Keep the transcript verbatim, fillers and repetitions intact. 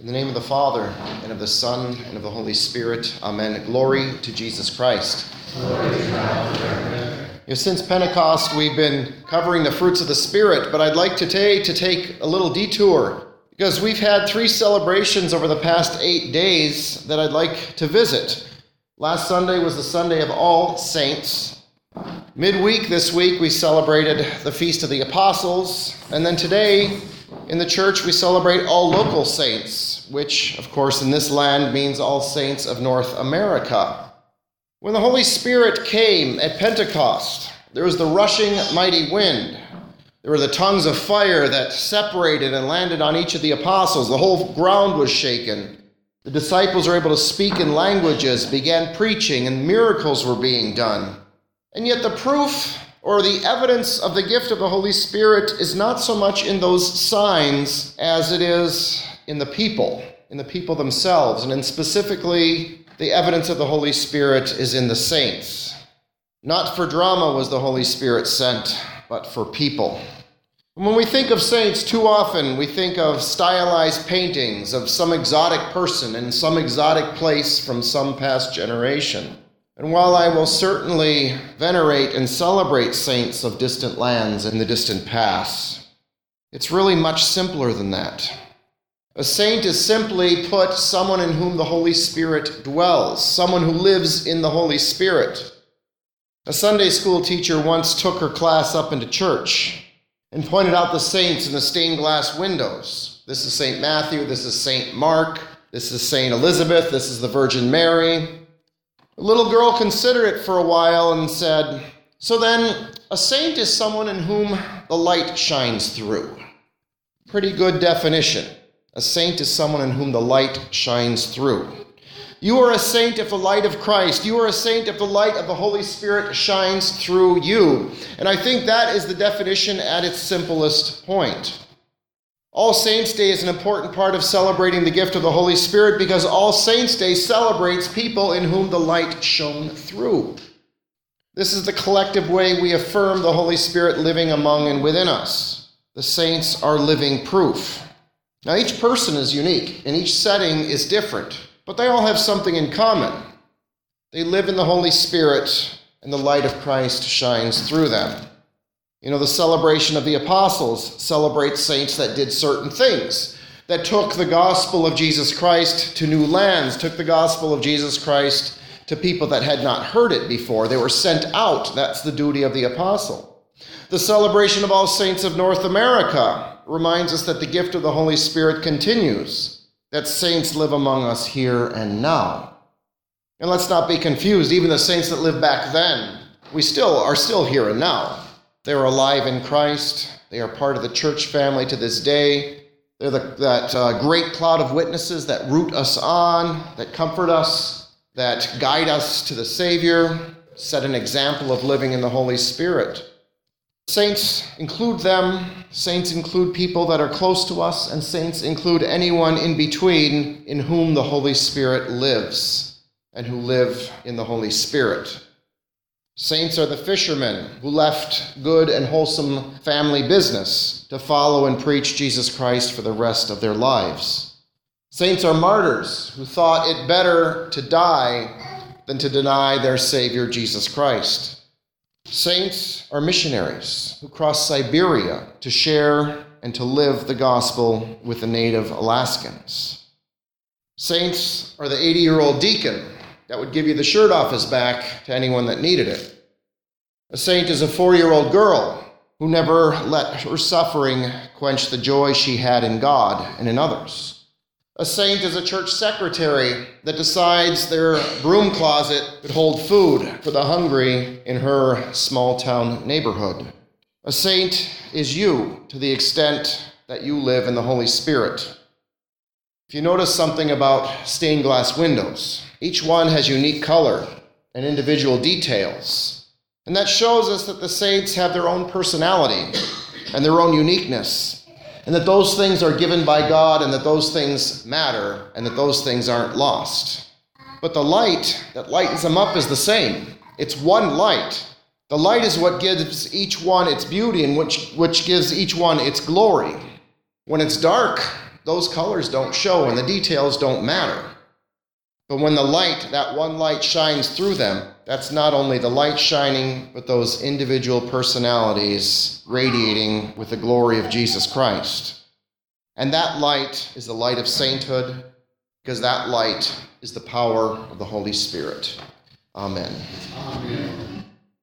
In the name of the Father, and of the Son, and of the Holy Spirit. Amen. Glory to Jesus Christ. Glory to God forever. You know, since Pentecost, we've been covering the fruits of the Spirit, but I'd like today to take a little detour because we've had three celebrations over the past eight days that I'd like to visit. Last Sunday was the Sunday of All Saints. Midweek this week, we celebrated the Feast of the Apostles, and then today in the church, we celebrate all local saints, which, of course, in this land means all saints of North America. When the Holy Spirit came at Pentecost, there was the rushing mighty wind. There were the tongues of fire that separated and landed on each of the apostles. The whole ground was shaken. The disciples were able to speak in languages, began preaching, and miracles were being done. And yet the proof or the evidence of the gift of the Holy Spirit is not so much in those signs as it is in the people, in the people themselves. And in specifically, the evidence of the Holy Spirit is in the saints. Not for drama was the Holy Spirit sent, but for people. When we think of saints, too often we think of stylized paintings of some exotic person in some exotic place from some past generation. And while I will certainly venerate and celebrate saints of distant lands in the distant past, it's really much simpler than that. A saint is simply put someone in whom the Holy Spirit dwells, someone who lives in the Holy Spirit. A Sunday school teacher once took her class up into church and pointed out the saints in the stained glass windows. This is Saint Matthew, this is Saint Mark, this is Saint Elizabeth, this is the Virgin Mary. The little girl considered it for a while and said, "So then, a saint is someone in whom the light shines through." Pretty good definition. A saint is someone in whom the light shines through. You are a saint if the light of Christ, you are a saint if the light of the Holy Spirit shines through you. And I think that is the definition at its simplest point. All Saints' Day is an important part of celebrating the gift of the Holy Spirit because All Saints' Day celebrates people in whom the light shone through. This is the collective way we affirm the Holy Spirit living among and within us. The saints are living proof. Now, each person is unique and each setting is different, but they all have something in common. They live in the Holy Spirit and the light of Christ shines through them. You know, the celebration of the apostles celebrates saints that did certain things, that took the gospel of Jesus Christ to new lands, took the gospel of Jesus Christ to people that had not heard it before. They were sent out. That's the duty of the apostle. The celebration of all saints of North America reminds us that the gift of the Holy Spirit continues, that saints live among us here and now. And let's not be confused, even the saints that lived back then, we still are still here and now. They are alive in Christ. They are part of the church family to this day. They're the, that uh, great cloud of witnesses that root us on, that comfort us, that guide us to the Savior, set an example of living in the Holy Spirit. Saints include them. Saints include people that are close to us, and saints include anyone in between in whom the Holy Spirit lives and who live in the Holy Spirit. Saints are the fishermen who left good and wholesome family business to follow and preach Jesus Christ for the rest of their lives. Saints are martyrs who thought it better to die than to deny their Savior Jesus Christ. Saints are missionaries who crossed Siberia to share and to live the gospel with the native Alaskans. Saints are the eighty-year-old deacon that would give you the shirt off his back to anyone that needed it. A saint is a four-year-old girl who never let her suffering quench the joy she had in God and in others. A saint is a church secretary that decides their broom closet could hold food for the hungry in her small-town neighborhood. A saint is you to the extent that you live in the Holy Spirit. If you notice something about stained glass windows, each one has unique color and individual details. And that shows us that the saints have their own personality and their own uniqueness, and that those things are given by God, and that those things matter, and that those things aren't lost. But the light that lightens them up is the same. It's one light. The light is what gives each one its beauty and which, which gives each one its glory. When it's dark, those colors don't show and the details don't matter. But when the light, that one light shines through them, that's not only the light shining, but those individual personalities radiating with the glory of Jesus Christ. And that light is the light of sainthood, because that light is the power of the Holy Spirit. Amen. Amen.